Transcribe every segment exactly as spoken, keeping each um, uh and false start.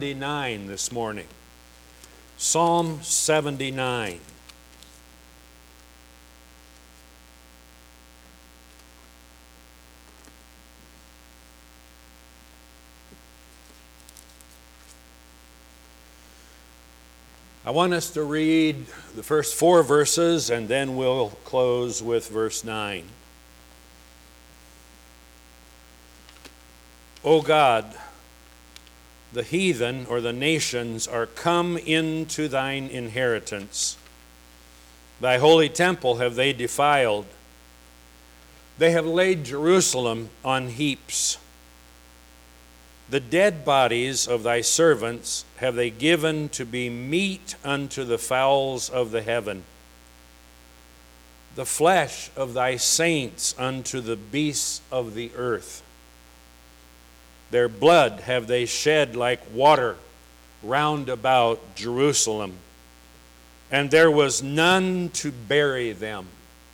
seventy-nine this morning. Psalm seventy-nine. I want us to read the first four verses and then we'll close with verse nine. O God, the heathen or the nations are come into thine inheritance. Thy holy temple have they defiled. They have laid Jerusalem on heaps. The dead bodies of thy servants have they given to be meat unto the fowls of the heaven. The flesh of thy saints unto the beasts of the earth. Their blood have they shed like water round about Jerusalem, and there was none to bury them.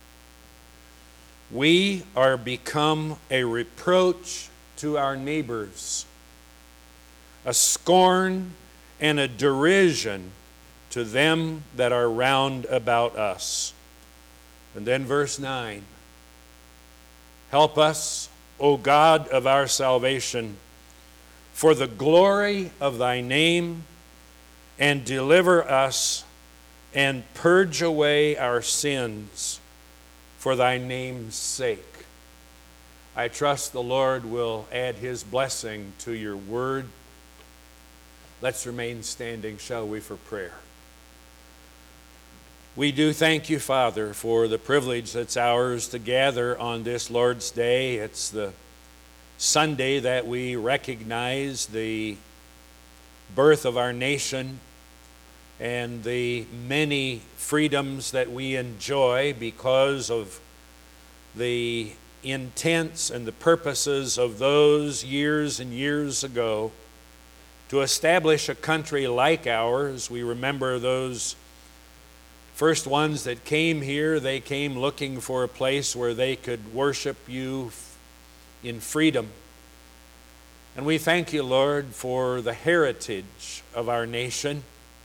We are become a reproach to our neighbors, a scorn and a derision to them that are round about us. And then verse nine. Help us, O God of our salvation, for the glory of thy name, and deliver us and purge away our sins for thy name's sake. I trust the Lord will add his blessing to your word. Let's remain standing, shall we, for prayer. We do thank you, Father, for the privilege that's ours to gather on this Lord's Day. It's the Sunday that we recognize the birth of our nation and the many freedoms that we enjoy because of the intents and the purposes of those years and years ago to establish a country like ours. We remember those first ones that came here. They came looking for a place where they could worship you in freedom. And we thank you, Lord, for the heritage of our nation.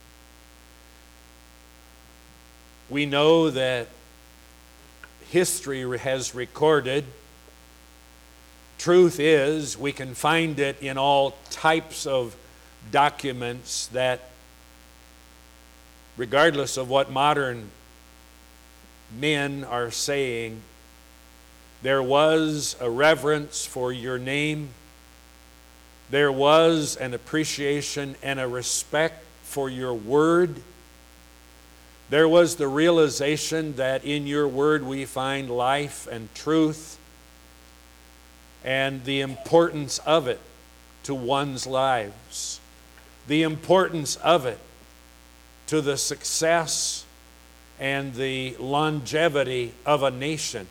We know that history has recorded. Truth is, we can find it in all types of documents that, regardless of what modern men are saying, there was a reverence for your name. There was an appreciation and a respect for your word. There was the realization that in your word we find life and truth and the importance of it to one's lives, the importance of it to the success and the longevity of a nation.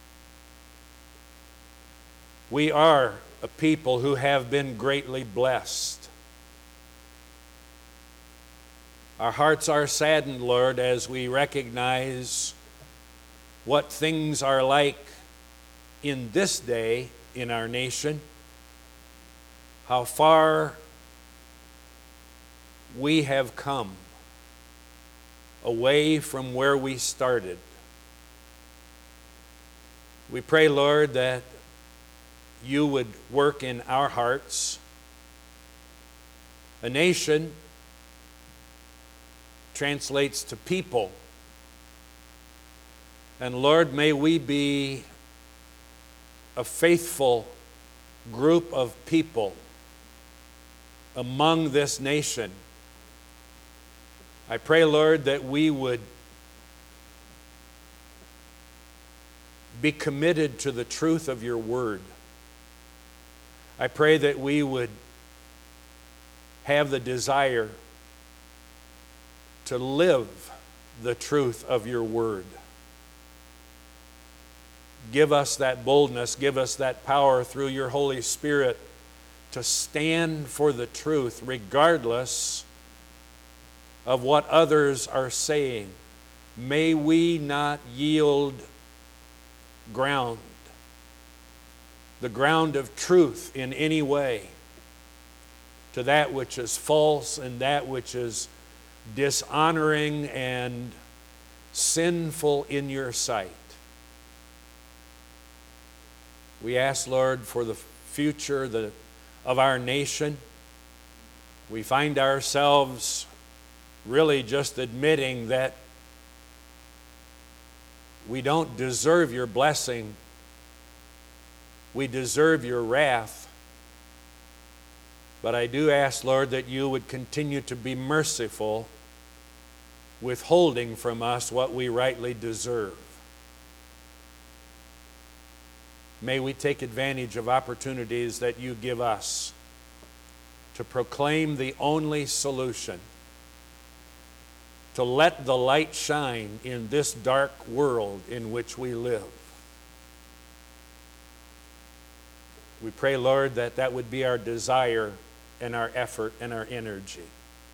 We are a people who have been greatly blessed. Our hearts are saddened, Lord, as we recognize what things are like in this day in our nation, how far we have come away from where we started. We pray, Lord, that you would work in our hearts. A nation translates to people. And Lord, may we be a faithful group of people among this nation. I pray, Lord, that we would be committed to the truth of your word. I pray that we would have the desire to live the truth of your word. Give us that boldness, give us that power through your Holy Spirit to stand for the truth regardless of what others are saying. May we not yield ground, the ground of truth in any way. to that which is false and that which is dishonoring and sinful in your sight. We ask, Lord, for the future the, of our nation. We find ourselves really just admitting that we don't deserve your blessing. We deserve your wrath. But I do ask, Lord, that you would continue to be merciful, withholding from us what we rightly deserve. May we take advantage of opportunities that you give us to proclaim the only solution, to let the light shine in this dark world in which we live. We pray, Lord, that that would be our desire and our effort and our energy.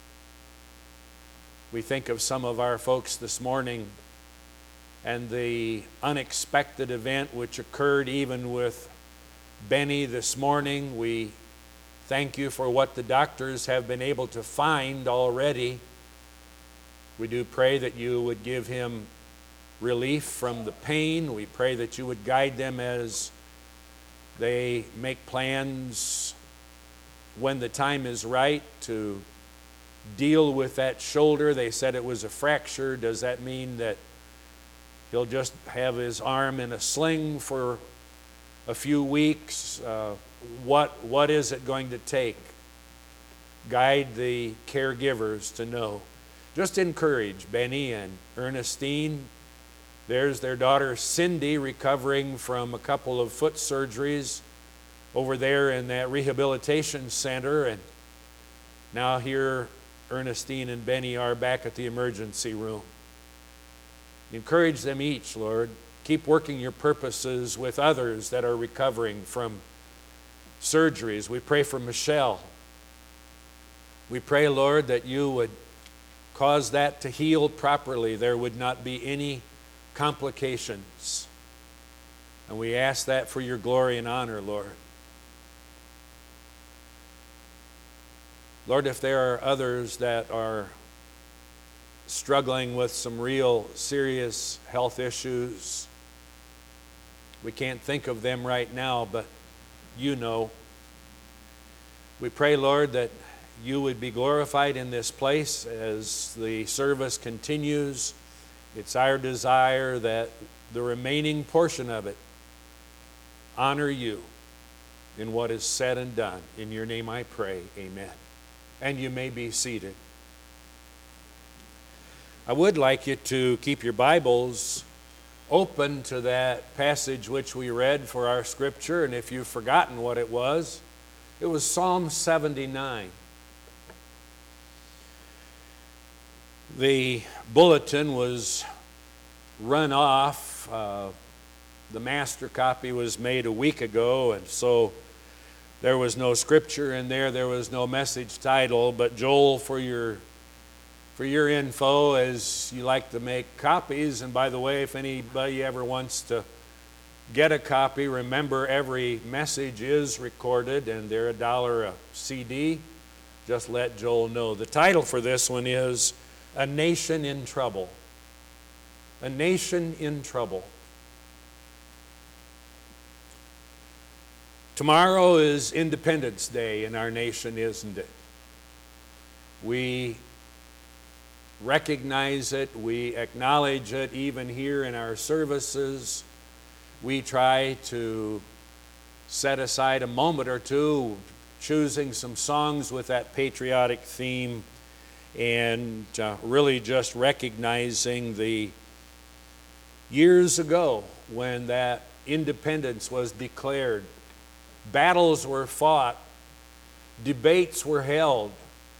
We think of some of our folks this morning and the unexpected event which occurred even with Benny this morning. We thank you for what the doctors have been able to find already. We do pray that you would give him relief from the pain. We pray that you would guide them as they make plans when the time is right to deal with that shoulder. They said it was a fracture. Does that mean that he'll just have his arm in a sling for a few weeks? Uh, what, what is it going to take? Guide the caregivers to know. Just encourage Benny and Ernestine. There's their daughter Cindy, recovering from a couple of foot surgeries over there in that rehabilitation center. And now here Ernestine and Benny are back at the emergency room. Encourage them each, Lord. Keep working your purposes with others that are recovering from surgeries. We pray for Michelle. We pray, Lord, that you would cause that to heal properly. There would not be any complications. And we ask that for your glory and honor, Lord. Lord, if there are others that are struggling with some real serious health issues, we can't think of them right now, but you know. We pray, Lord, that you would be glorified in this place as the service continues. It's our desire that the remaining portion of it honor you in what is said and done. In your name I pray, amen. And you may be seated. I would like you to keep your Bibles open to that passage which we read for our scripture, and if you've forgotten what it was, it was Psalm seventy-nine. The bulletin was run off. Uh, the master copy was made a week ago, and so there was no scripture in there. There was no message title. But Joel, for your for your info, as you like to make copies, and by the way, if anybody ever wants to get a copy, remember every message is recorded, and they're a dollar a C D. Just let Joel know. The title for this one is A Nation in Trouble. A Nation in Trouble. Tomorrow is Independence Day in our nation, isn't it? We recognize it, we acknowledge it even here in our services. We try to set aside a moment or two choosing some songs with that patriotic theme and uh, really just recognizing the years ago when that independence was declared. Battles were fought, debates were held,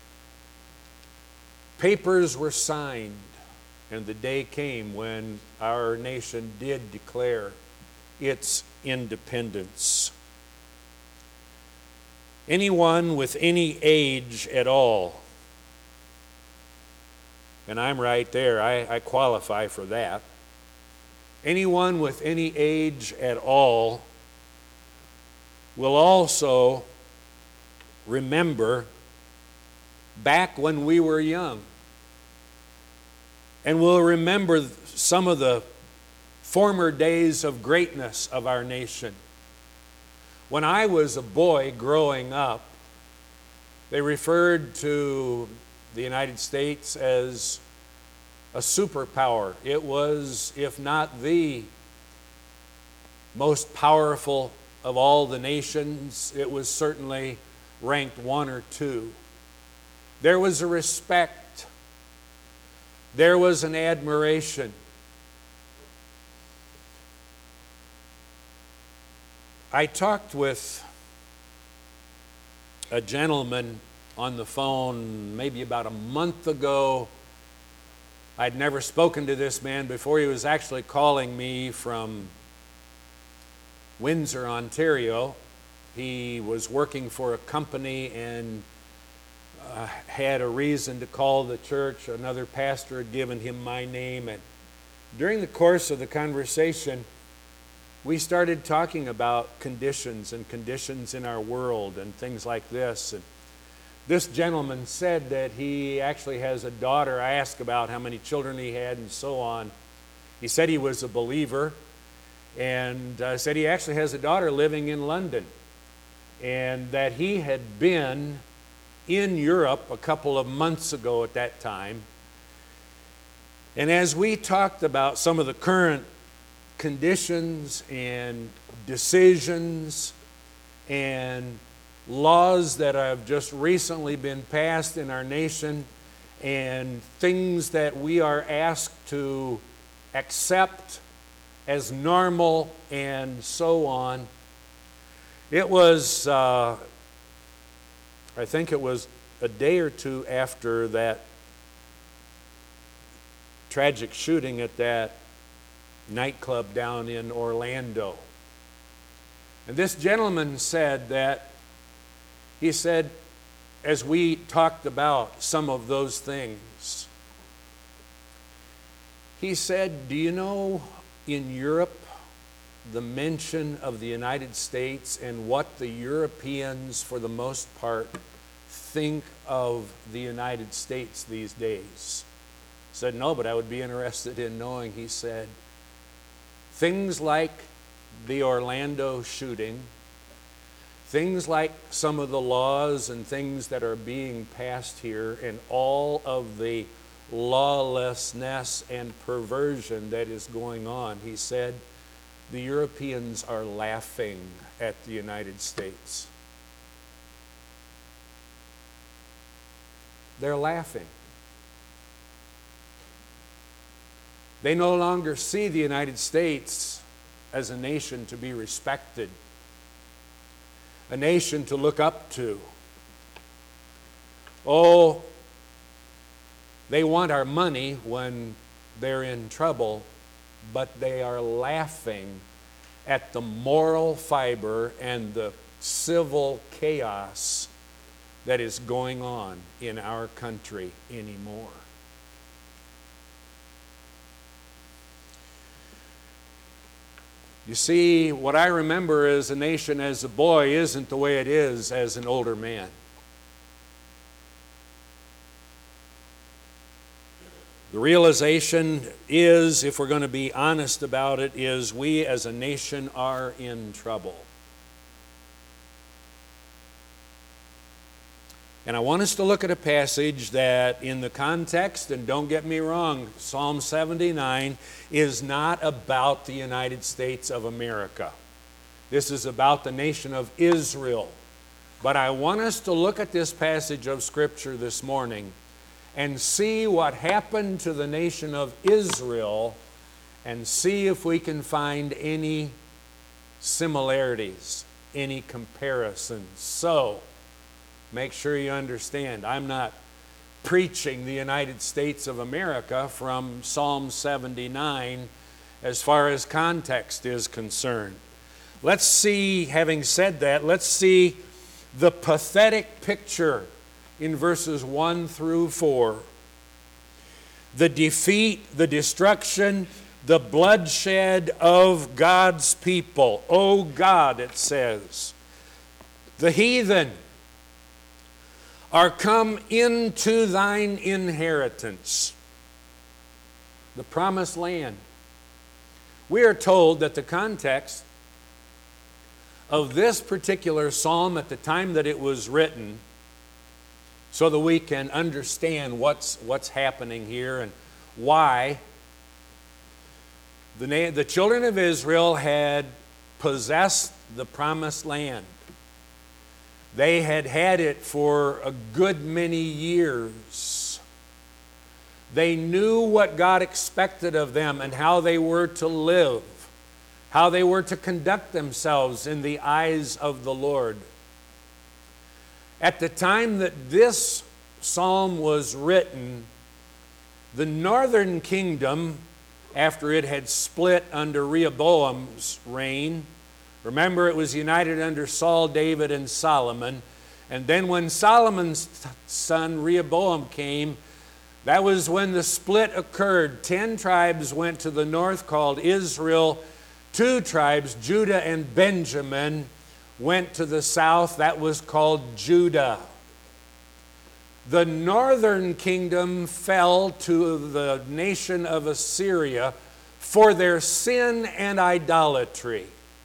papers were signed, and the day came when our nation did declare its independence. Anyone with any age at all, and I'm right there, I, I qualify for that. Anyone with any age at all will also remember back when we were young. And we'll remember some of the former days of greatness of our nation. When I was a boy growing up, they referred to the United States as a superpower. It was, if not the most powerful of all the nations, it was certainly ranked one or two. There was a respect. There was an admiration. I talked with a gentleman on the phone maybe about a month ago. I'd never spoken to this man before. He was actually calling me from Windsor, Ontario. He was working for a company and uh, had a reason to call the church. Another pastor had given him my name, and during the course of the conversation, we started talking about conditions and conditions in our world and things like this. And this gentleman said that he actually has a daughter. I asked about how many children he had and so on. He said he was a believer, and uh, said he actually has a daughter living in London, and that he had been in Europe a couple of months ago at that time. And as we talked about some of the current conditions and decisions and laws that have just recently been passed in our nation and things that we are asked to accept as normal and so on. It was, uh, I think it was a day or two after that tragic shooting at that nightclub down in Orlando. And this gentleman said that, he said, as we talked about some of those things, he said, do you know in Europe the mention of the United States and what the Europeans for the most part think of the United States these days? I said, no, but I would be interested in knowing. He said, things like the Orlando shooting, things like some of the laws and things that are being passed here, and all of the lawlessness and perversion that is going on, he said, the Europeans are laughing at the United States. They're laughing. They no longer see the United States as a nation to be respected, a nation to look up to. Oh, they want our money when they're in trouble, but they are laughing at the moral fiber and the civil chaos that is going on in our country anymore. You see, what I remember as a nation as a boy isn't the way it is as an older man. The realization is, if we're going to be honest about it, is we as a nation are in trouble. And I want us to look at a passage that in the context, and don't get me wrong, Psalm seventy-nine is not about the United States of America. This is about the nation of Israel. But I want us to look at this passage of Scripture this morning and see what happened to the nation of Israel and see if we can find any similarities, any comparisons. So, make sure you understand, I'm not preaching the United States of America from Psalm seventy-nine as far as context is concerned. Let's see, having said that, let's see the pathetic picture in verses one through four. The defeat, the destruction, the bloodshed of God's people. Oh God, it says, the heathen are come into thine inheritance, the promised land. We are told that the context of this particular psalm at the time that it was written, so that we can understand what's, what's happening here and why the, na- the children of Israel had possessed the promised land. They had had it for a good many years. They knew what God expected of them and how they were to live, how they were to conduct themselves in the eyes of the Lord. At the time that this psalm was written, the northern kingdom, after it had split under Rehoboam's reign, remember, it was united under Saul, David, and Solomon. And then when Solomon's son Rehoboam came, that was when the split occurred. Ten tribes went to the north called Israel. Two tribes, Judah and Benjamin, went to the south. That was called Judah. The northern kingdom fell to the nation of Assyria for their sin and idolatry.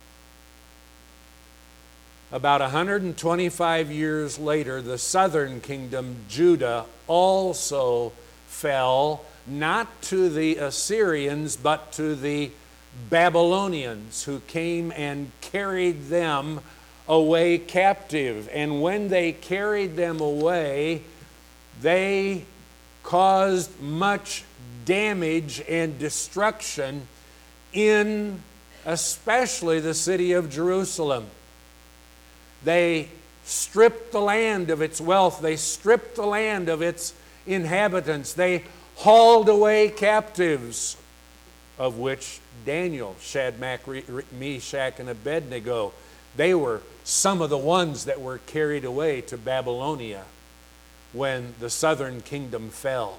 About one hundred twenty-five years later, the southern kingdom, Judah, also fell not to the Assyrians but to the Babylonians, who came and carried them away captive. And when they carried them away, they caused much damage and destruction in especially the city of Jerusalem. They stripped the land of its wealth. They stripped the land of its inhabitants. They hauled away captives, of which Daniel, Shadrach, Meshach, and Abednego, they were some of the ones that were carried away to Babylonia when the southern kingdom fell.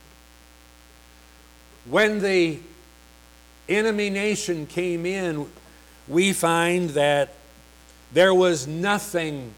When the enemy nation came in, we find that there was nothing,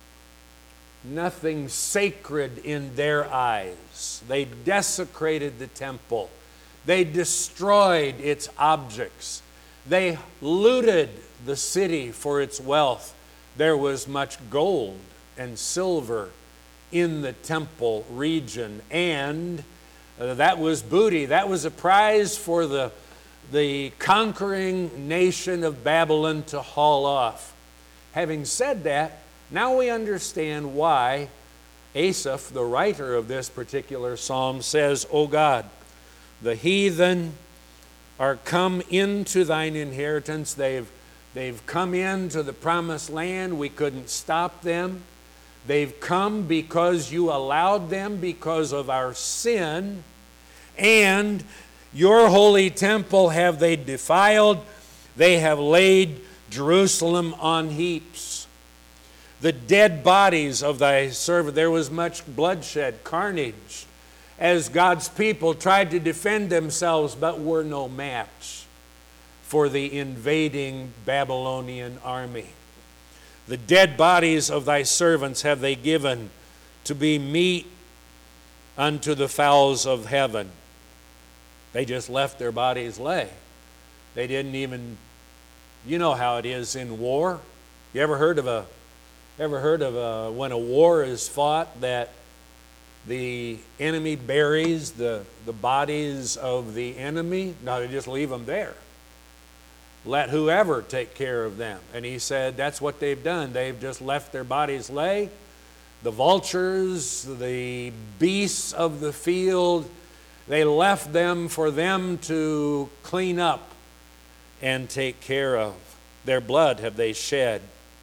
nothing sacred in their eyes. They desecrated the temple. They destroyed its objects. They looted the city for its wealth. There was much gold and silver in the temple region, and uh, that was booty. That was a prize for the, the conquering nation of Babylon to haul off. Having said that, now we understand why Asaph, the writer of this particular psalm, says, O God, the heathen are come into thine inheritance. They've, they've come into the promised land. We couldn't stop them. They've come because you allowed them because of our sin. And your holy temple have they defiled. They have laid Jerusalem on heaps. The dead bodies of thy servant, there was much bloodshed, carnage, as God's people tried to defend themselves, but were no match for the invading Babylonian army. The dead bodies of thy servants have they given to be meat unto the fowls of heaven. They just left their bodies lay. They didn't even, you know how it is in war. You ever heard of a, ever heard of a, when a war is fought, that the enemy buries the, the bodies of the enemy? No, they just leave them there. Let whoever take care of them. And he said that's what they've done. They've just left their bodies lay. The vultures, the beasts of the field, they left them for them to clean up and take care of. Their blood have they shed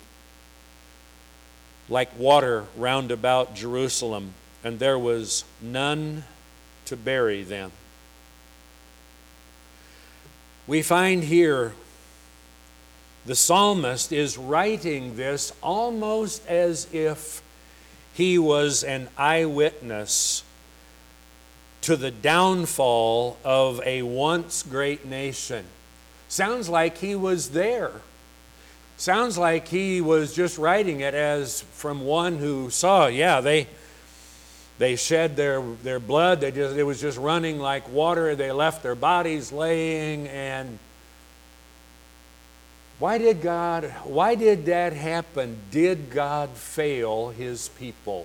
like water round about Jerusalem, and there was none to bury them. We find here the psalmist is writing this almost as if he was an eyewitness to the downfall of a once great nation. Sounds like he was there. Sounds like he was just writing it as from one who saw, yeah, they, They shed their, their blood. They just, it was just running like water. They left their bodies laying. And why did God, why did that happen? Did God fail His people?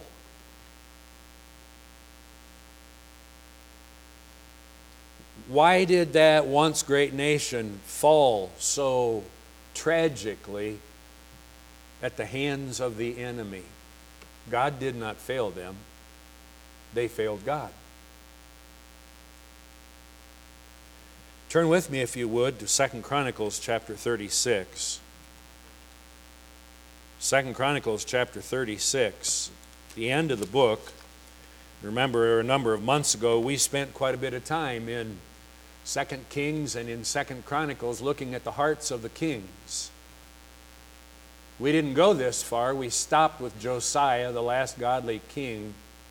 Why did that once great nation fall so tragically at the hands of the enemy? God did not fail them. They failed God. Turn with me, if you would, to Second Chronicles chapter thirty-six. Second Chronicles chapter thirty-six, the end of the book. Remember, a number of months ago, we spent quite a bit of time in Second Kings and in Second Chronicles looking at the hearts of the kings. We didn't go this far. We stopped with Josiah, the last godly king.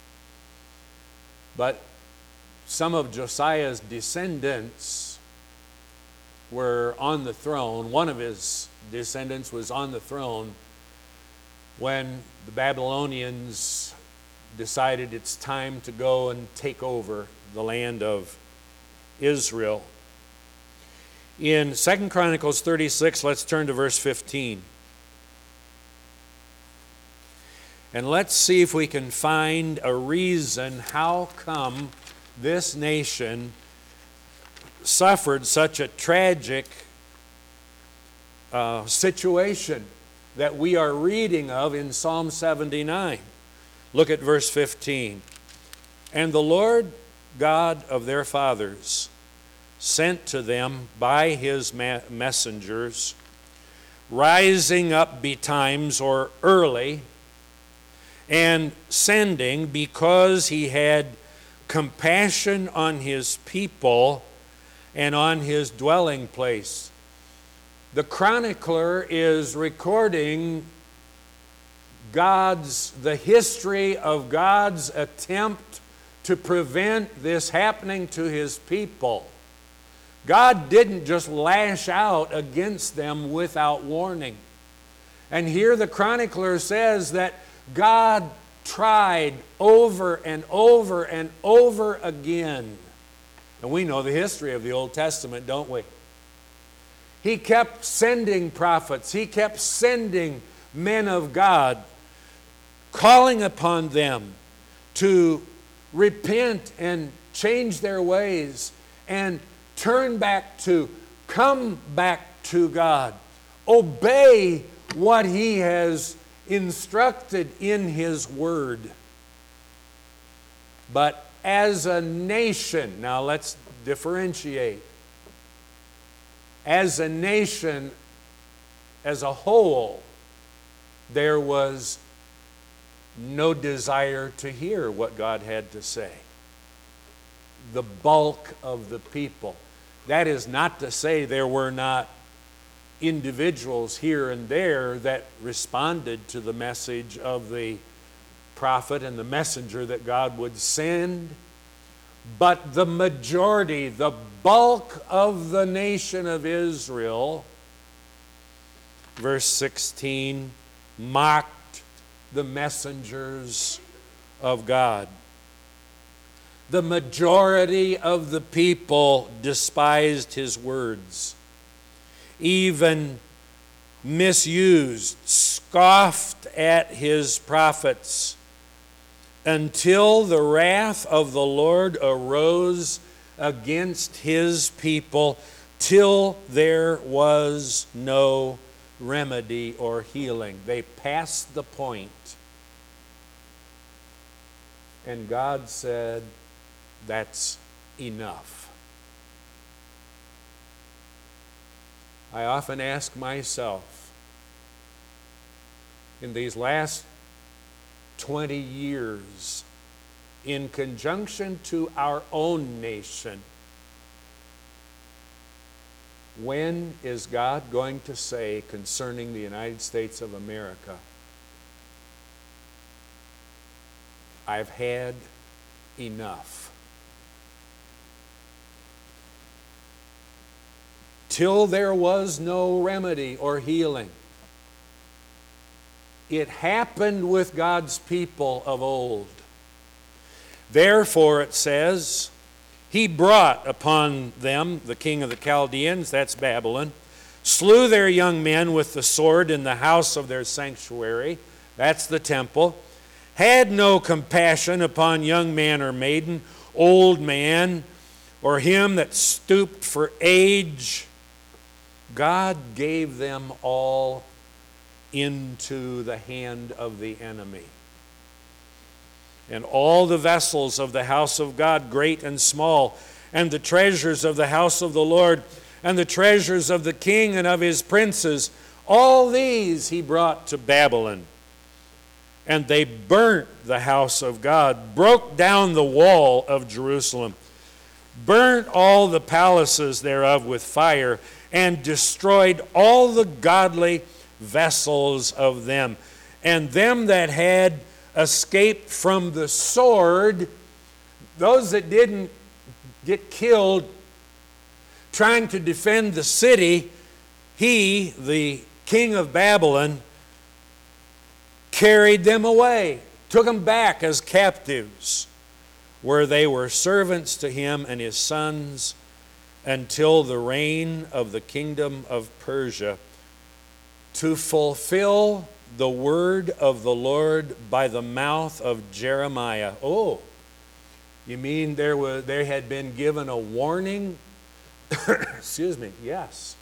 But some of Josiah's descendants were on the throne. One of his descendants was on the throne when the Babylonians decided it's time to go and take over the land of Israel. In Second Chronicles thirty-six, let's turn to verse fifteen. And let's see if we can find a reason how come this nation suffered such a tragic uh, situation that we are reading of in Psalm seventy-nine. Look at verse fifteen. And the Lord God of their fathers sent to them by His messengers, rising up betimes or early, and sending because He had compassion on His people and on His dwelling place. The chronicler is recording God's, the history of God's attempt to prevent this happening to His people. God didn't just lash out against them without warning. And here the chronicler says that God tried over and over and over again. And we know the history of the Old Testament, don't we? He kept sending prophets. He kept sending men of God, calling upon them to repent and change their ways and turn back to, come back to God. Obey what He has instructed in His Word. But as a nation, now let's differentiate. As a nation, as a whole, there was no desire to hear what God had to say. The bulk of the people. That is not to say there were not individuals here and there that responded to the message of the prophet and the messenger that God would send. But the majority, the bulk of the nation of Israel, verse sixteen, mocked the messengers of God. The majority of the people despised His words, even misused, scoffed at His prophets, until the wrath of the Lord arose against His people, till there was no remedy or healing. They passed the point. And God said, that's enough. I often ask myself, in these last twenty years, in conjunction to our own nation, when is God going to say concerning the United States of America, I've had enough? Till there was no remedy or healing. It happened with God's people of old. Therefore, it says, he brought upon them the king of the Chaldeans, that's Babylon, slew their young men with the sword in the house of their sanctuary, that's the temple, had no compassion upon young man or maiden, old man, or him that stooped for age. God gave them all into the hand of the enemy. And all the vessels of the house of God, great and small, and the treasures of the house of the Lord, and the treasures of the king and of his princes, all these he brought to Babylon. And they burnt the house of God, broke down the wall of Jerusalem, burnt all the palaces thereof with fire, and destroyed all the godly vessels of them. And them that had escaped from the sword, those that didn't get killed trying to defend the city, he, the king of Babylon, carried them away, took them back as captives, where they were servants to him and his sons until the reign of the kingdom of Persia, to fulfill the word of the Lord by the mouth of Jeremiah. Oh, you mean there was there had been given a warning? Excuse me, yes.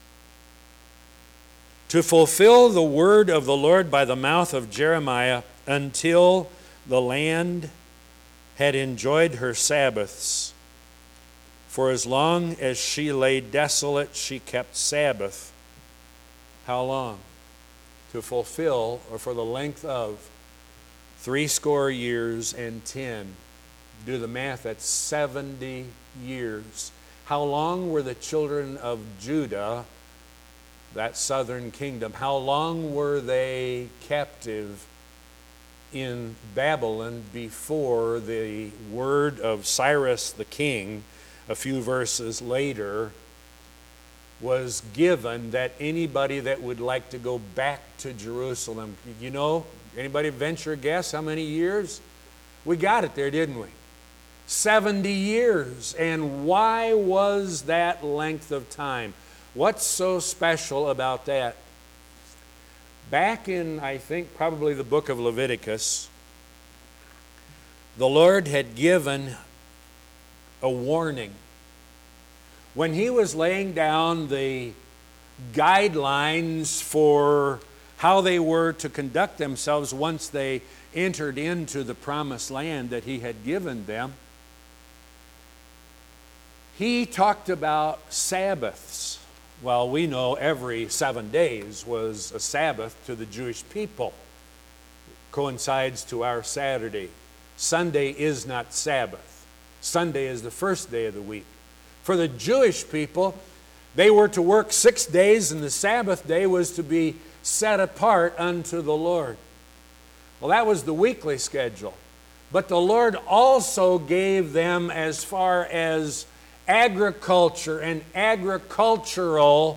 To fulfill the word of the Lord by the mouth of Jeremiah until the land had enjoyed her Sabbaths. For as long as she lay desolate, she kept Sabbath. How long? To fulfill, or for the length of, threescore years and ten. Do the math, that's seventy years. How long were the children of Judah, that southern kingdom, how long were they captive in Babylon before the word of Cyrus the king, a few verses later, was given that anybody that would like to go back to Jerusalem, you know, anybody venture a guess how many years? We got it there, didn't we? seventy years. And why was that length of time? What's so special about that? Back in, I think, probably the book of Leviticus, the Lord had given a warning. When he was laying down the guidelines for how they were to conduct themselves once they entered into the promised land that he had given them, he talked about Sabbaths. Well, we know every seven days was a Sabbath to the Jewish people. It coincides to our Saturday. Sunday is not Sabbath. Sunday is the first day of the week. For the Jewish people, they were to work six days, and the Sabbath day was to be set apart unto the Lord. Well, that was the weekly schedule. But the Lord also gave them, as far as agriculture and agricultural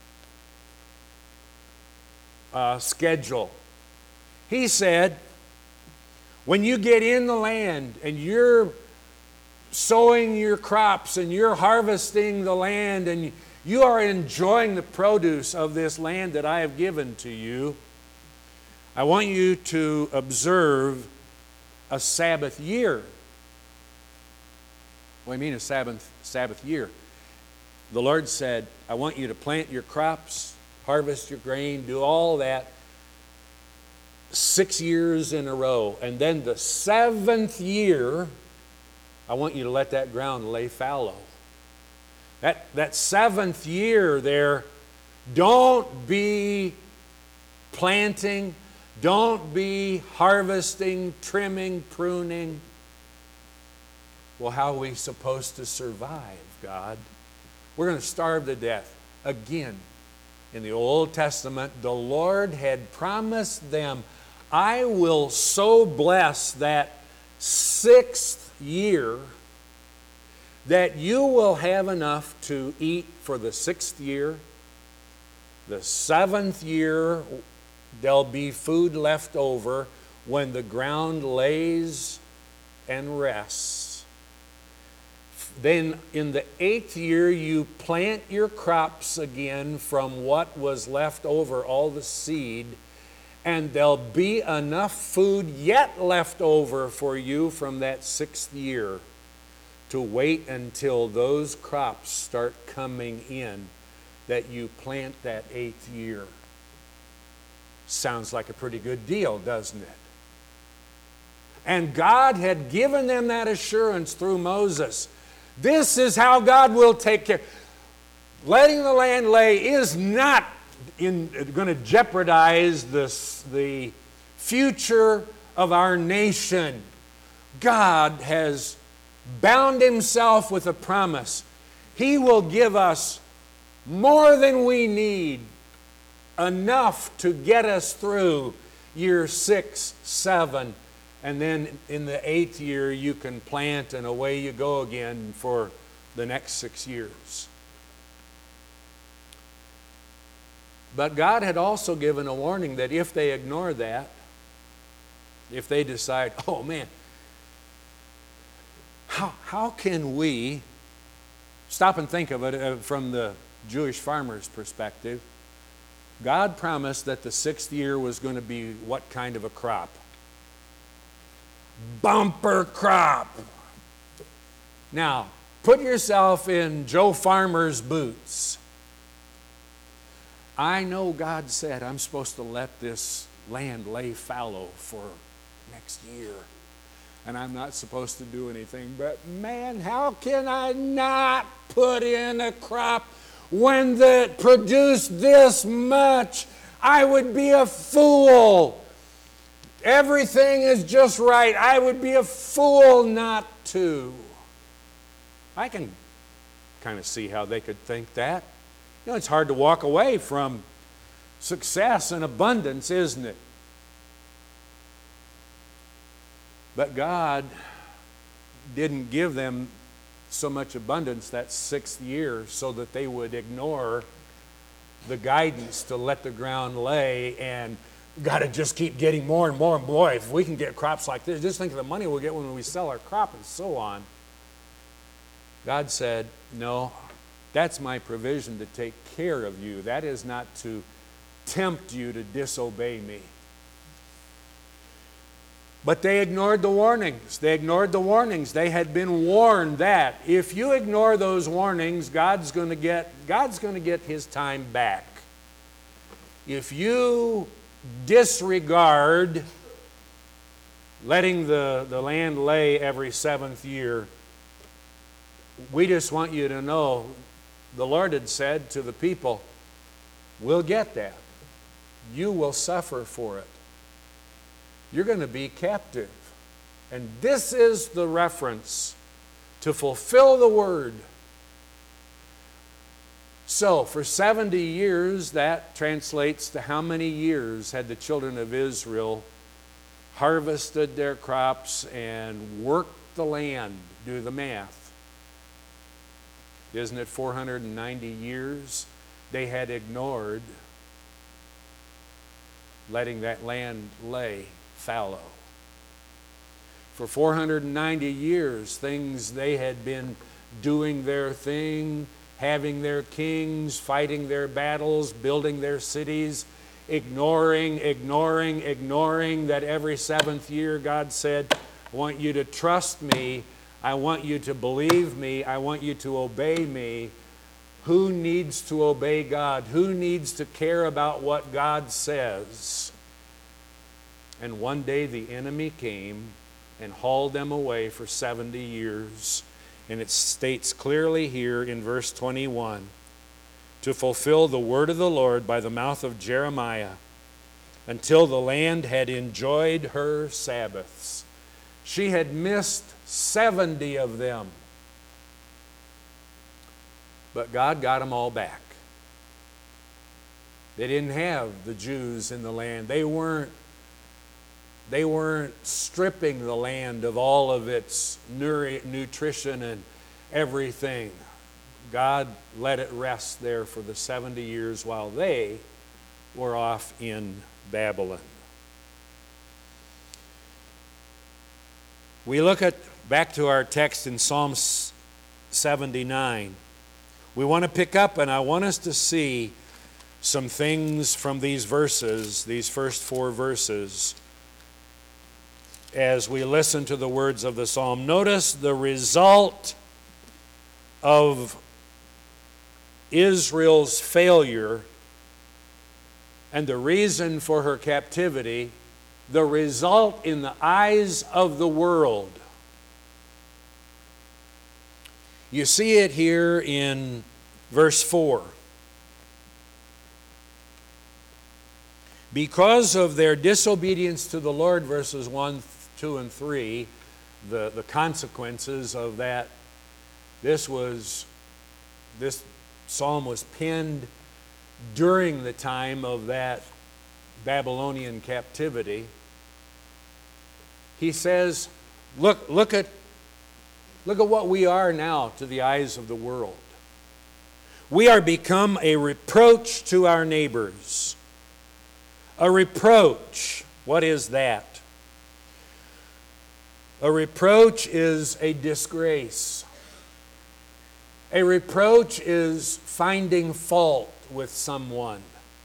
uh, schedule. He said, when you get in the land and you're sowing your crops and you're harvesting the land and you are enjoying the produce of this land that I have given to you, I want you to observe a Sabbath year. What do you mean a Sabbath, Sabbath year? The Lord said, I want you to plant your crops, harvest your grain, do all that six years in a row. And then the seventh year, I want you to let that ground lay fallow. That, that seventh year there, don't be planting, don't be harvesting, trimming, pruning. Well, how are we supposed to survive, God? We're going to starve to death. Again, in the Old Testament, the Lord had promised them, I will so bless that sixth year that you will have enough to eat for the sixth year. The seventh year, there'll be food left over when the ground lays and rests. Then in the eighth year, you plant your crops again from what was left over, all the seed, and there'll be enough food yet left over for you from that sixth year to wait until those crops start coming in that you plant that eighth year. Sounds like a pretty good deal, doesn't it? And God had given them that assurance through Moses. This is how God will take care. Letting the land lay is not in, going to jeopardize this, the future of our nation. God has bound himself with a promise. He will give us more than we need, enough to get us through year six, seven, and then in the eighth year you can plant and away you go again for the next six years. But God had also given a warning that if they ignore that, if they decide, oh man, how, how can we, stop and think of it from the Jewish farmer's perspective, God promised that the sixth year was going to be what kind of a crop? Bumper crop. Now, put yourself in Joe Farmer's boots. I know God said I'm supposed to let this land lay fallow for next year. And I'm not supposed to do anything. But man, how can I not put in a crop when it produced this much? I would be a fool. Everything is just right. I would be a fool not to. I can kind of see how they could think that. You know, it's hard to walk away from success and abundance, isn't it? But God didn't give them so much abundance that sixth year so that they would ignore the guidance to let the ground lay and got to just keep getting more and more. And boy, if we can get crops like this, just think of the money we'll get when we sell our crop and so on. God said, no, that's my provision to take care of you. That is not to tempt you to disobey me. But they ignored the warnings. They ignored the warnings. They had been warned that if you ignore those warnings, God's going to get, God's going to get his time back. If you disregard letting the, the land lay every seventh year, we just want you to know the Lord had said to the people, we'll get that. You will suffer for it. You're going to be captive. And this is the reference to fulfill the word. So, for seventy years, that translates to how many years had the children of Israel harvested their crops and worked the land? Do the math. Isn't it four hundred ninety years they had ignored letting that land lay fallow? For four hundred ninety years, things they had been doing their thing, having their kings, fighting their battles, building their cities, ignoring, ignoring, ignoring that every seventh year God said, I want you to trust me. I want you to believe me. I want you to obey me. Who needs to obey God? Who needs to care about what God says? And one day the enemy came and hauled them away for seventy years. And it states clearly here in verse twenty-one, to fulfill the word of the Lord by the mouth of Jeremiah, until the land had enjoyed her Sabbaths. She had missed seventy of them. But God got them all back. They didn't have the Jews in the land. They weren't, they weren't stripping the land of all of its nutrition and everything. God let it rest there for the seventy years while they were off in Babylon. We look at back to our text in Psalm seventy-nine. We want to pick up, and I want us to see some things from these verses, these first four verses, as we listen to the words of the psalm. Notice the result of Israel's failure and the reason for her captivity, the result in the eyes of the world. You see it here in verse four. Because of their disobedience to the Lord, verses one, two, and three, the, the consequences of that, this was, this psalm was penned during the time of that Babylonian captivity. He says, look, look at, look at what we are now to the eyes of the world. We are become a reproach to our neighbors. A reproach, what is that? A reproach is a disgrace. A reproach is finding fault with someone.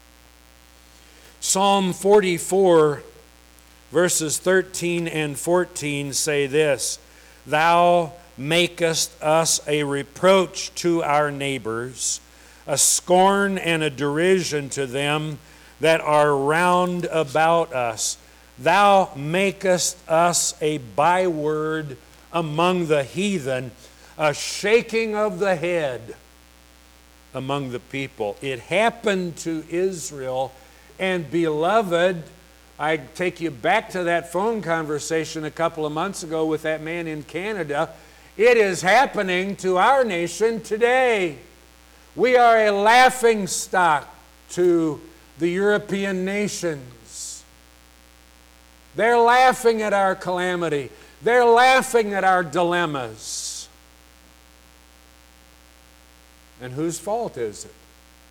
Psalm forty-four, verses thirteen and fourteen say this: Thou makest us a reproach to our neighbors, a scorn and a derision to them that are round about us. Thou makest us a byword among the heathen, a shaking of the head among the people. It happened to Israel, and beloved, I take you back to that phone conversation a couple of months ago with that man in Canada. It is happening to our nation today. We are a laughing stock to the European nations. They're laughing at our calamity. They're laughing at our dilemmas. And whose fault is it?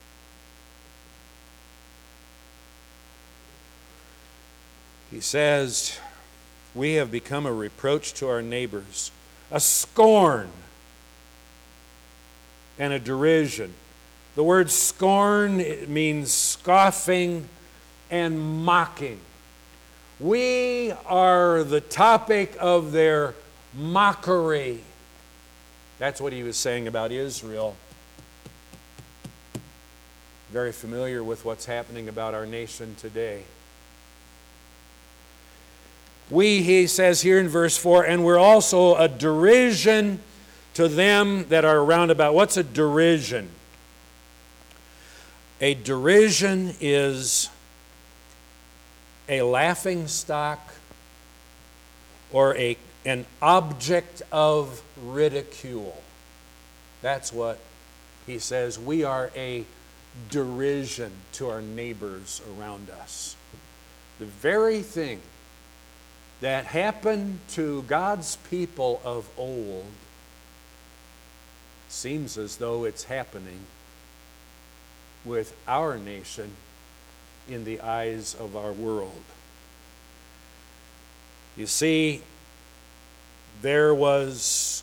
He says, we have become a reproach to our neighbors, a scorn and a derision. The word scorn, it means scoffing and mocking. We are the topic of their mockery. That's what he was saying about Israel. Very familiar with what's happening about our nation today. We, he says here in verse four, and we're also a derision to them that are round about. What's a derision? A derision is a laughing stock or a, an object of ridicule. That's what he says. We are a derision to our neighbors around us. The very thing that happened to God's people of old seems as though it's happening with our nation in the eyes of our world. You see, there was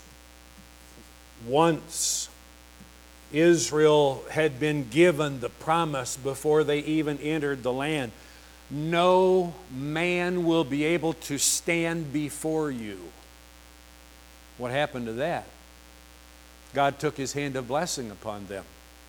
once Israel had been given the promise before they even entered the land. No man will be able to stand before you. What happened to that? God took his hand of blessing upon them.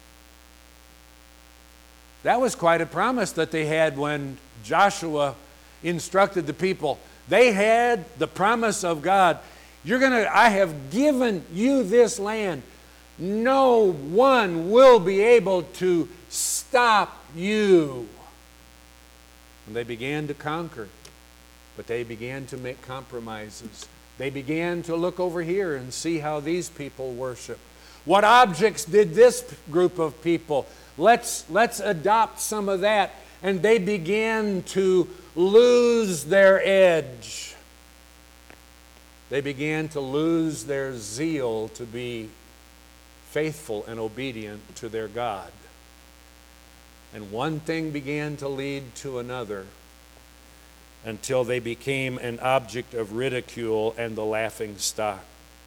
That was quite a promise that they had when Joshua instructed the people. They had the promise of God. You're gonna, I have given you this land. No one will be able to stop you. And they began to conquer, but they began to make compromises. They began to look over here and see how these people worship. What objects did this group of people? Let's, let's adopt some of that. And they began to lose their edge. They began to lose their zeal to be faithful and obedient to their God. And one thing began to lead to another. until they became an object of ridicule and the laughing stock.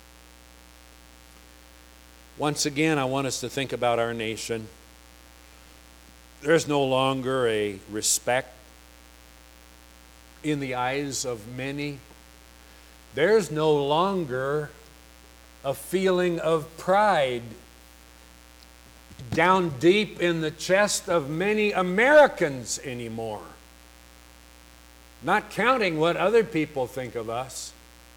Once again, I want us to think about our nation. There's no longer a respect in the eyes of many. There's no longer a feeling of pride down deep in the chest of many Americans anymore. Not counting what other people think of us.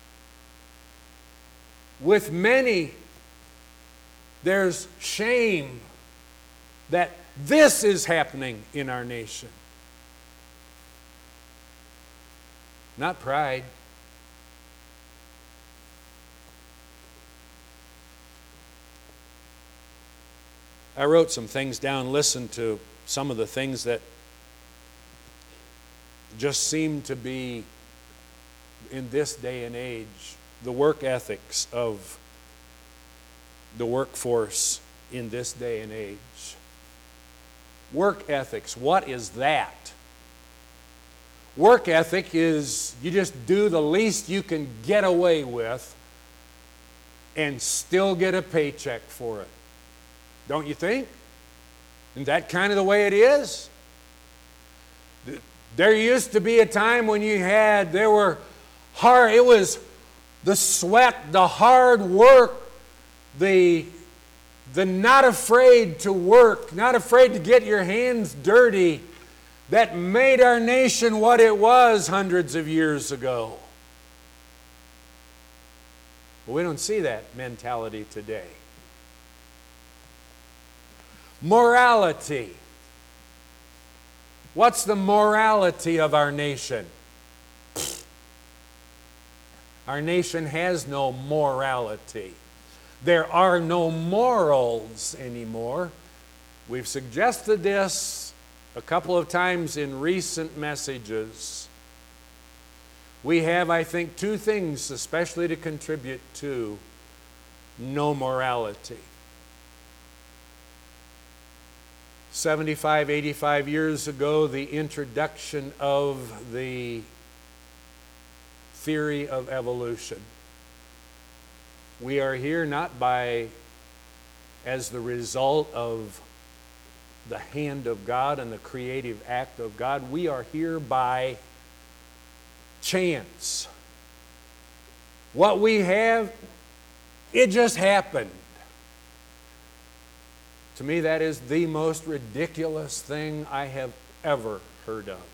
With many, there's shame that this is happening in our nation. Not pride. I wrote some things down, listened to some of the things that just seem to be, in this day and age, the work ethics of the workforce in this day and age. Work ethics, what is that? Work ethic is you just do the least you can get away with and still get a paycheck for it. Don't you think? Isn't that kind of the way it is? There used to be a time when you had, there were hard, it was the sweat, the hard work, the, the not afraid to work, not afraid to get your hands dirty, that made our nation what it was hundreds of years ago. But we don't see that mentality today. Morality. What's the morality of our nation? Our nation has no morality. There are no morals anymore. We've suggested this a couple of times in recent messages. We have, I think, two things especially to contribute to no morality. seventy-five, eighty-five years ago, the introduction of the theory of evolution. We are here not by, as the result of the hand of God and the creative act of God. We are here by chance. What we have, it just happened. To me, that is the most ridiculous thing I have ever heard of.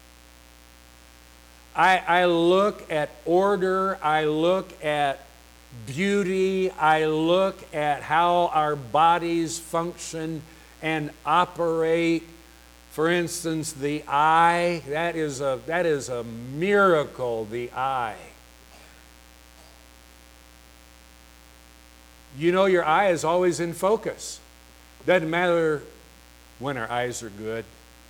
I, I look at order, I look at beauty, I look at how our bodies function and operate. For instance, the eye, that is a, that is a miracle, the eye. You know, your eye is always in focus. Doesn't matter when our eyes are good.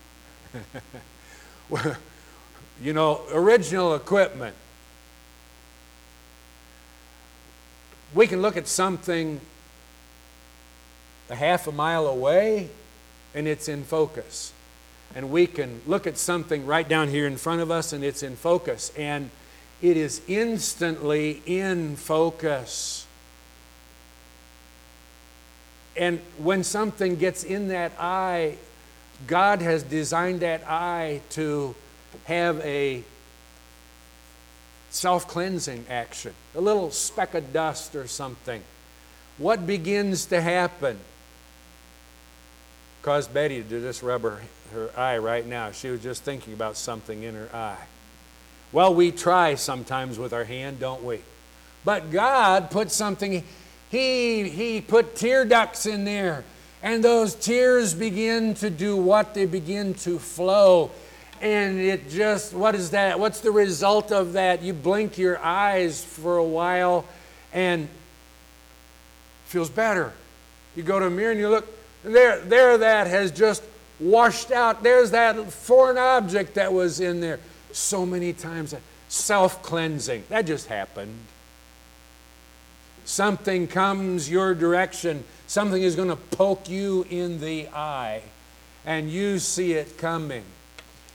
You know, original equipment. We can look at something a half a mile away and it's in focus. And we can look at something right down here in front of us and it's in focus. And it is instantly in focus. And when something gets in that eye, God has designed that eye to have a self-cleansing action, a little speck of dust or something. What begins to happen? Cause Betty to just rub her, her eye right now. She was just thinking about something in her eye. Well, we try sometimes with our hand, don't we? But God put something, He, he put tear ducts in there. And those tears begin to do what? They begin to flow. And it just, what is that? What's the result of that? You blink your eyes for a while and it feels better. You go to a mirror and you look, there, there that has just washed out. There's that foreign object that was in there. So many times, self-cleansing. That just happened. Something comes your direction. Something is going to poke you in the eye. And you see it coming.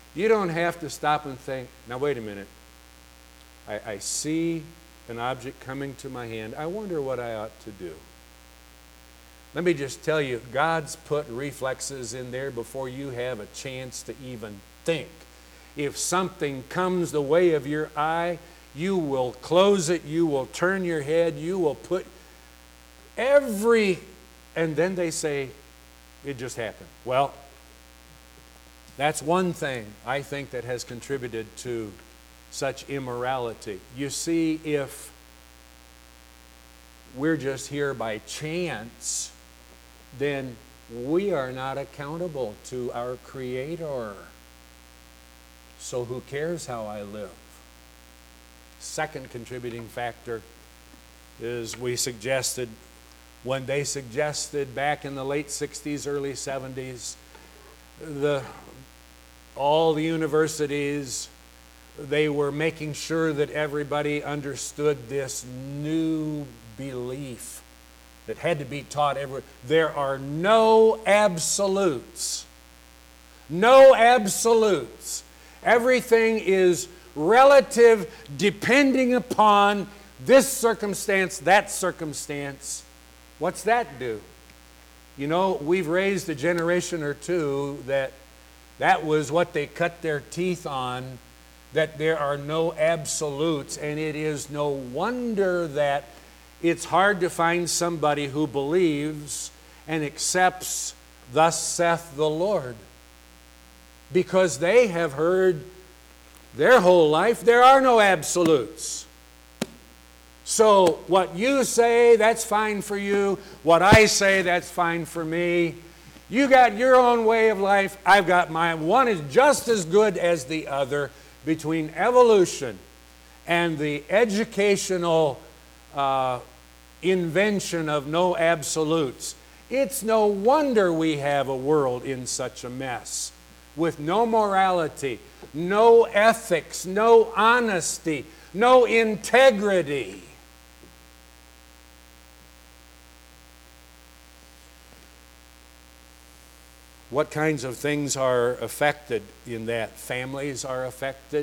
You don't have to stop and think, now wait a minute. I, I see an object coming to my hand. I wonder what I ought to do. Let me just tell you, God's put reflexes in there before you have a chance to even think. If something comes the way of your eye, you will close it, you will turn your head, you will put every, and then they say, it just happened. Well, that's one thing I think that has contributed to such immorality. You see, if we're just here by chance, then we are not accountable to our Creator. So who cares how I live? Second contributing factor is we suggested, when they suggested back in the late sixties, early seventies, the, all the universities, they were making sure that everybody understood this new belief that had to be taught everywhere. There are no absolutes. No absolutes. Everything is relative, depending upon this circumstance, that circumstance. What's that do? You know, we've raised a generation or two that that was what they cut their teeth on, that there are no absolutes, and it is no wonder that it's hard to find somebody who believes and accepts, thus saith the Lord. Because they have heard their whole life, there are no absolutes. So what you say, that's fine for you. What I say, that's fine for me. You got your own way of life, I've got mine. One is just as good as the other. Between evolution and the educational uh, invention of no absolutes, it's no wonder we have a world in such a mess, with no morality, no ethics, no honesty, no integrity. What kinds of things are affected in that? Families are affected.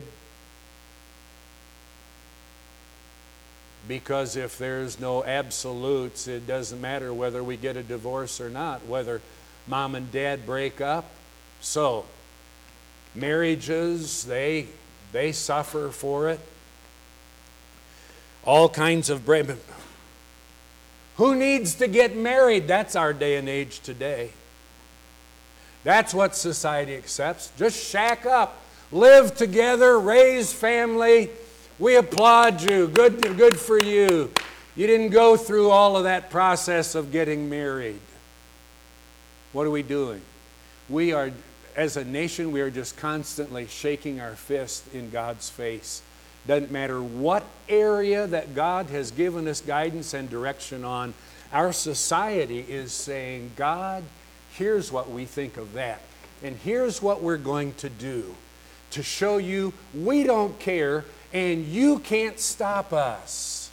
Because if there's no absolutes, it doesn't matter whether we get a divorce or not, whether mom and dad break up. So, marriages, they, they suffer for it. All kinds of break. Who needs to get married? That's our day and age today. That's what society accepts. Just shack up, live together, raise family. We applaud you. Good, good for you. You didn't go through all of that process of getting married. What are we doing? We are, as a nation, we are just constantly shaking our fist in God's face. Doesn't matter what area that God has given us guidance and direction on, our society is saying, God, here's what we think of that. And here's what we're going to do to show you we don't care and you can't stop us.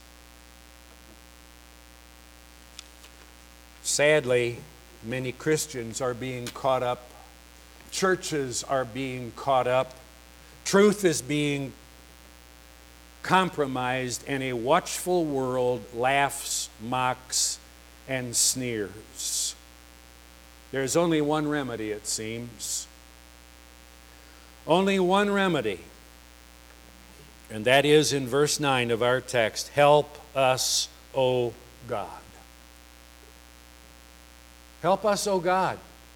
Sadly, many Christians are being caught up. Churches are being caught up. Truth is being compromised, and a watchful world laughs, mocks, and sneers. There's only one remedy, it seems. Only one remedy. And that is in verse nine of our text. Help us, O God. Help us, O God.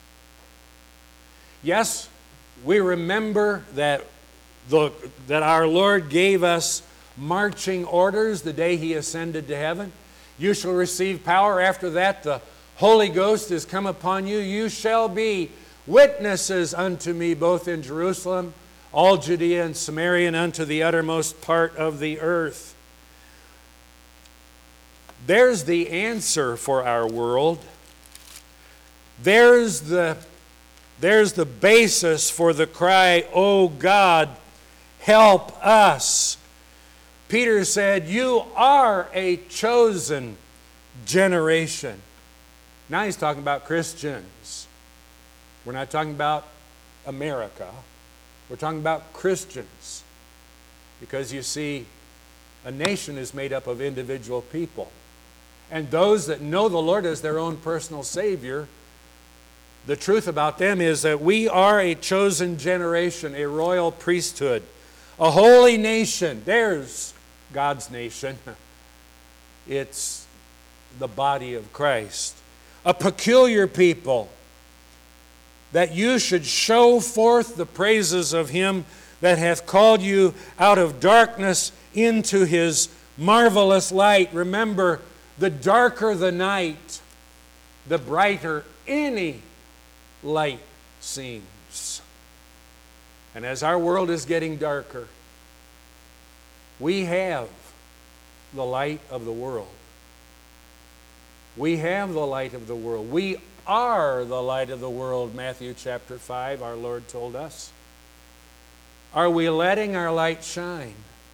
Yes, we remember that, the, that our Lord gave us marching orders the day He ascended to heaven. You shall receive power. After that, the Holy Ghost is come upon you. You shall be witnesses unto me both in Jerusalem, all Judea and Samaria, and unto the uttermost part of the earth. There's the answer for our world. There's the, there's the basis for the cry, "O God, help us." Peter said, "You are a chosen generation." Now he's talking about Christians. We're not talking about America. We're talking about Christians. Because you see, a nation is made up of individual people. And those that know the Lord as their own personal Savior, the truth about them is that we are a chosen generation, a royal priesthood, a holy nation. There's God's nation. It's the body of Christ. A peculiar people, that you should show forth the praises of Him that hath called you out of darkness into His marvelous light. Remember, the darker the night, the brighter any light seems. And as our world is getting darker, we have the light of the world. We have the light of the world. We are the light of the world, Matthew chapter five, our Lord told us. Are we letting our light shine?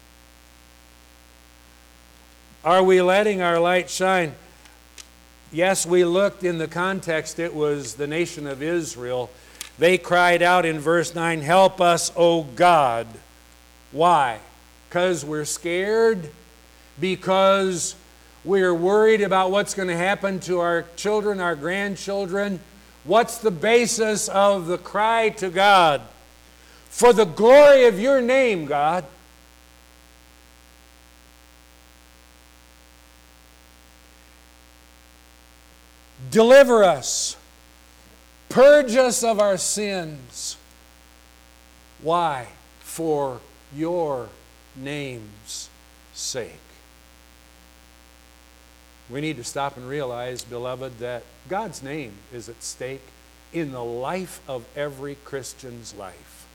Are we letting our light shine? Yes, we looked in the context, it was the nation of Israel. They cried out in verse nine, "Help us, O God." Why? Because we're scared? Because we're worried about what's going to happen to our children, our grandchildren? What's the basis of the cry to God? For the glory of your name, God. Deliver us. Purge us of our sins. Why? For your name's sake. We need to stop and realize, beloved, that God's name is at stake in the life of every Christian's life.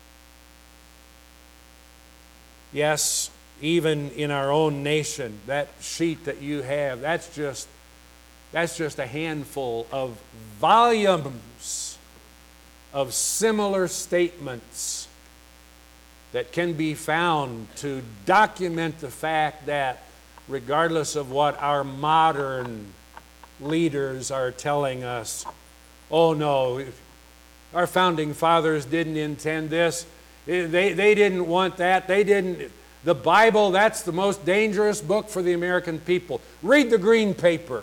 Yes, even in our own nation, that sheet that you have, that's just That's just a handful of volumes of similar statements that can be found to document the fact that regardless of what our modern leaders are telling us, oh no, our founding fathers didn't intend this, they, they didn't want that, they didn't, the Bible, that's the most dangerous book for the American people. Read the green paper.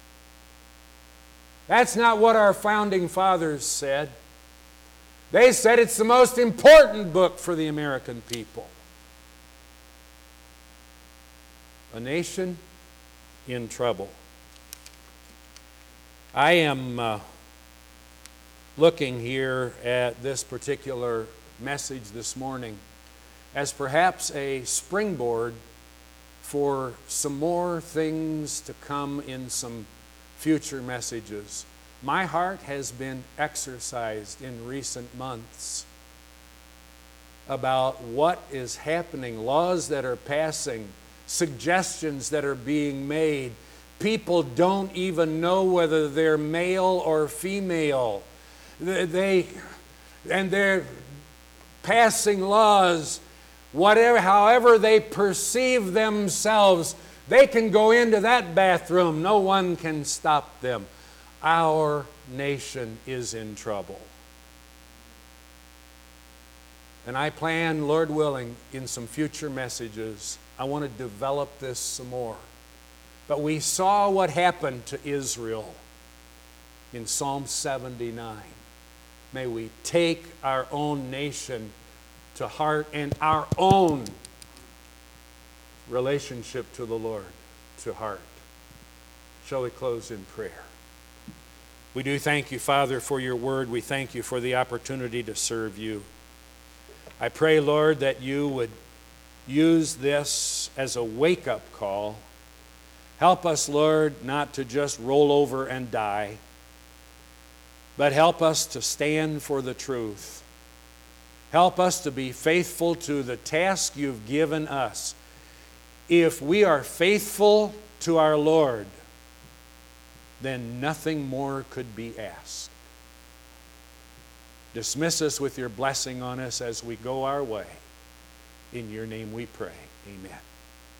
That's not what our founding fathers said. They said it's the most important book for the American people. A nation in trouble. I am uh, looking here at this particular message this morning as perhaps a springboard for some more things to come in some future messages. My heart has been exercised in recent months about what is happening, laws that are passing, suggestions that are being made. People don't even know whether they're male or female. They, and they're passing laws, whatever, however they perceive themselves. They can go into that bathroom. No one can stop them. Our nation is in trouble. And I plan, Lord willing, in some future messages, I want to develop this some more. But we saw what happened to Israel in Psalm seventy-nine. May we take our own nation to heart and our own relationship to the Lord to heart. Shall we close in prayer? We do thank you, Father, for your word. We thank you for the opportunity to serve you. I pray, Lord, that you would use this as a wake-up call. Help us, Lord, not to just roll over and die, but help us to stand for the truth. Help us to be faithful to the task you've given us. If we are faithful to our Lord, then nothing more could be asked. Dismiss us with your blessing on us as we go our way. In your name we pray. Amen.